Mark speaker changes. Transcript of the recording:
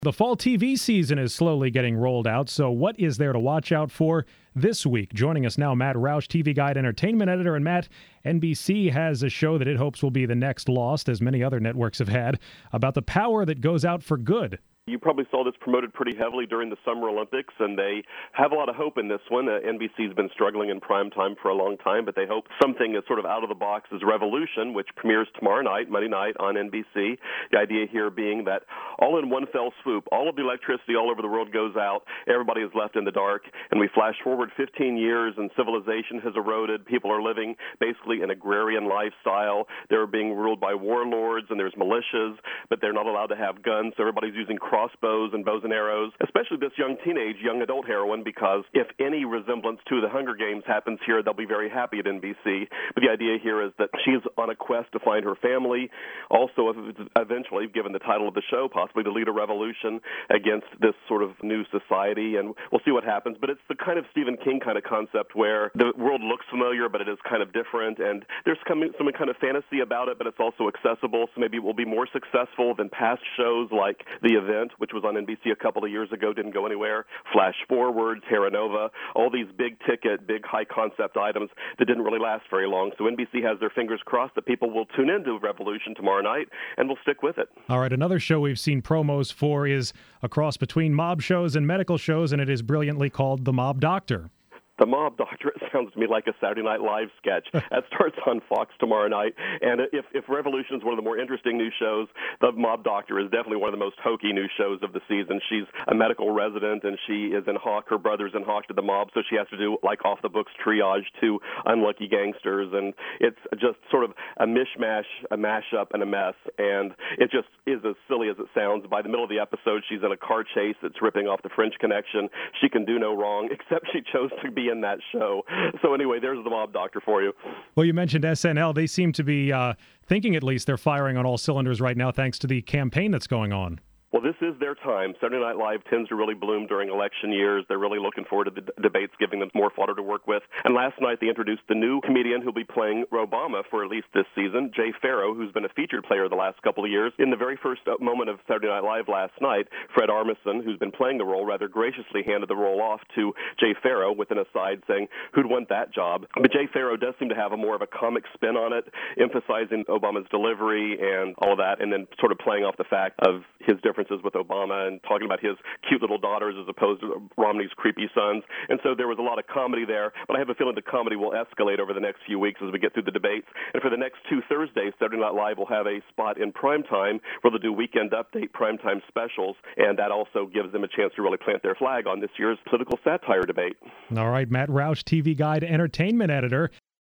Speaker 1: The fall TV season is slowly getting rolled out, so what is there to watch out for this week? Joining us now, Matt Roush, TV Guide entertainment editor. And Matt, NBC has a show that it hopes will be the next Lost, as many other networks have had, about the power that goes out for good.
Speaker 2: You probably saw this promoted pretty heavily during the Summer Olympics, and they have a lot of hope in this one. NBC's been struggling in prime time for a long time, but they hope something is sort of out of the box as Revolution, which premieres tomorrow night, Monday night on NBC. The idea here being that all in one fell swoop, all of the electricity all over the world goes out, everybody is left in the dark, and we flash forward 15 years and civilization has eroded. People are living basically an agrarian lifestyle. They're being ruled by warlords, and there's militias, but they're not allowed to have guns, so everybody's using crossbows and bows and arrows, especially this young adult heroine, because if any resemblance to the Hunger Games happens here, they'll be very happy at NBC. But the idea here is that she's on a quest to find her family, also eventually, given the title of the show, possibly to lead a revolution against this sort of new society, and we'll see what happens. But it's the kind of Stephen King kind of concept where the world looks familiar, but it is kind of different, and there's some kind of fantasy about it, but it's also accessible, so maybe it will be more successful than past shows like The Event, which was on NBC a couple of years ago, didn't go anywhere. Flash Forward, Terra Nova, all these big ticket, big high concept items that didn't really last very long. So NBC has their fingers crossed that people will tune into Revolution tomorrow night and will stick with it.
Speaker 1: All right, another show we've seen promos for is a cross between mob shows and medical shows, and it is brilliantly called The Mob Doctor.
Speaker 2: The Mob Doctor, it sounds to me like a Saturday Night Live sketch. That starts on Fox tomorrow night. And if Revolution is one of the more interesting new shows, The Mob Doctor is definitely one of the most hokey new shows of the season. She's a medical resident, and she is in Hawk. Her brother's in Hawk to the mob, so she has to do, like, off-the-books triage to unlucky gangsters. And it's just sort of a mishmash, a mashup, and a mess. And it just is as silly as it sounds. By the middle of the episode, she's in a car chase that's ripping off the French Connection. She can do no wrong, except she chose to be in that show. So anyway, there's The Mob Doctor for you.
Speaker 1: Well, you mentioned SNL. They seem to be thinking at least they're firing on all cylinders right now thanks to the campaign that's going on.
Speaker 2: Well, this is their time. Saturday Night Live tends to really bloom during election years. They're really looking forward to the debates, giving them more fodder to work with. And last night they introduced the new comedian who'll be playing Obama for at least this season, Jay Pharoah, who's been a featured player the last couple of years. In the very first moment of Saturday Night Live last night, Fred Armisen, who's been playing the role, rather graciously handed the role off to Jay Pharoah with an aside saying, who'd want that job? But Jay Pharoah does seem to have a more of a comic spin on it, emphasizing Obama's delivery and all of that, and then sort of playing off the fact of his differences with Obama and talking about his cute little daughters as opposed to Romney's creepy sons. And so there was a lot of comedy there, but I have a feeling the comedy will escalate over the next few weeks as we get through the debates. And for the next 2 Thursdays, Saturday Night Live will have a spot in primetime where they'll do Weekend Update primetime specials, and that also gives them a chance to really plant their flag on this year's political satire debate.
Speaker 1: All right, Matt Roush, TV Guide entertainment editor.